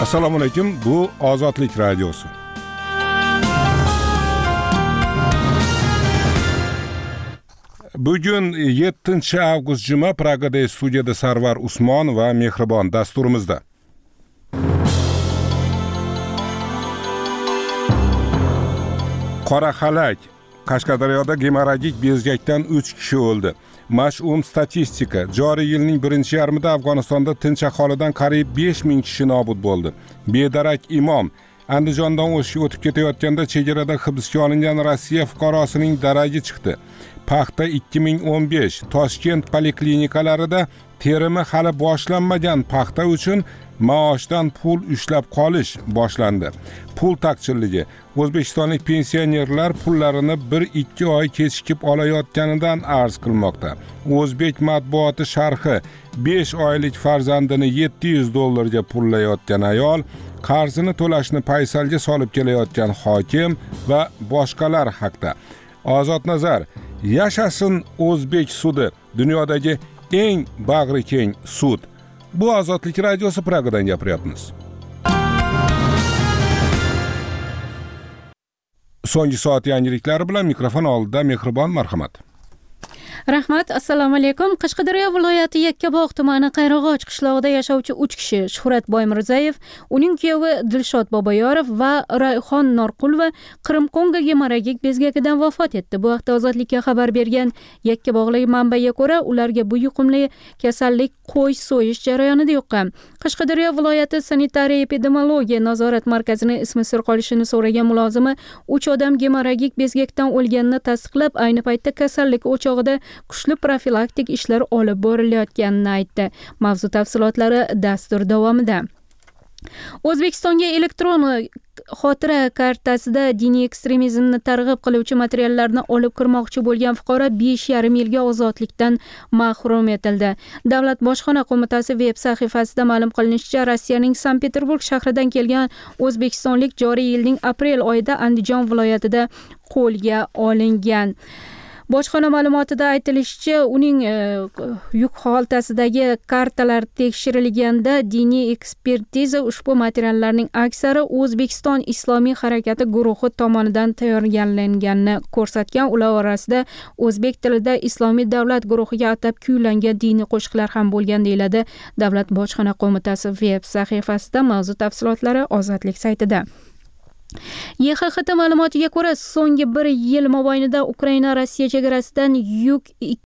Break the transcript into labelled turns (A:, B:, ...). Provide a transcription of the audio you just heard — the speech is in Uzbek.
A: Assalomu alaykum. Bu Ozodlik radiosi. Bugun 7-avgust juma Pragada studiyada Sarvar Usmon va Mehribon dasturimizda. Qora xalak. Qashqadaryoda gemorragik bezgakdan 3 kishi o'ldi. Mash'um statistika. Joriy yilning birinchi yarmida Afg'onistonda tinch aholidan qariyb 5000 kishi nobud bo'ldi. Bedarak imom Andijondan o'tib ketayotganda chegarada hibsga olingan Rossiya fuqarosining daragi chiqdi. Paxta 2015 Toshkent poliklinikalarida terimi hali boshlanmagan paxta uchun maoshdan pul ushlab qolish boshlandi. Pul taqchilligi. O'zbekistonlik pensionerlar pullarini 1-2 oy kechikib olayotganidan arz qilmoqda. O'zbek matbuoti sharhi 5 oylik farzandini $700 pullayotgan ayol, qarzini to'lashni paysalga solib kelayotgan hokim va boshqalar haqida. Ozod nazar. Yashasin O'zbek sudi, dunyodagi eng bag'ri keng sud. Bu Ozodlik radiosi Pragadan gapiryapmiz. So'nggi soat yangiliklari bilan mikrofon oldida Mehribon, marhamat.
B: Rahmat, assalomu alaykum. Qashqadaryo viloyati Yakkabog' tumani Qayrag'och qishlog'ida yashovchi 3 kishi: Shuhrat Boymirzayev, uning kuyovi Dilshod Boboyorov va Rayhon Norqulova Qirim-Kongo gemorragik bezgakidan vafot etdi. Bu haqda Ozodlikka xabar bergan Yakkabog'lik manbaga ko'ra, ularga bu yuqumli kasallik qo'y so'yish jarayonida yuqqan. Qashqadaryo viloyati sanitariya epidemiologiya nazorat markazining ismi sir qolishini so'ragan mulozimi 3 odam gemorragik bezgakdan o'lganini tasdiqlab, ayni paytda kasallik o'chog'ida kuchli profilaktik ishlar olib borilayotganini aytdi. Mavzu tafsilotlari dastur davomida. O'zbekistonga elektron xotira kartasida diniy ekstremizmni targ'ib qiluvchi materiallarni olib kirmoqchi bo'lgan fuqaro 5,5 yilga ozodlikdan mahrum etildi. Davlat bojxona qo'mitasi veb sahifasida ma'lum qilinishicha, Rossiyaning Sankt-Peterburg shahridan kelgan o'zbekistonlik joriy yilning aprel oyida Andijon viloyatida qo'lga olingan. Bojxona ma'lumotida aytilishicha, uning yuk xoltasidagi kartalar tekshirilganda diniy ekspertiza ushbu materiallarning aksari O'zbekiston Islomiy harakati guruhi tomonidan tayyorlanganini ko'rsatgan. Ular orasida o'zbek tilida Islomiy davlat guruhiga atab kuylangan diniy qo'shiqlar ham bo'lgan, deyiladi Davlat bojxona qo'mitasi veb sahifasida. Mavzu tafsilotlari Ozodlik saytida. YXXT ma'lumotiga ko'ra, so'nggi 1 yil mobaynida Ukraina Rossiya chegarasidan yuk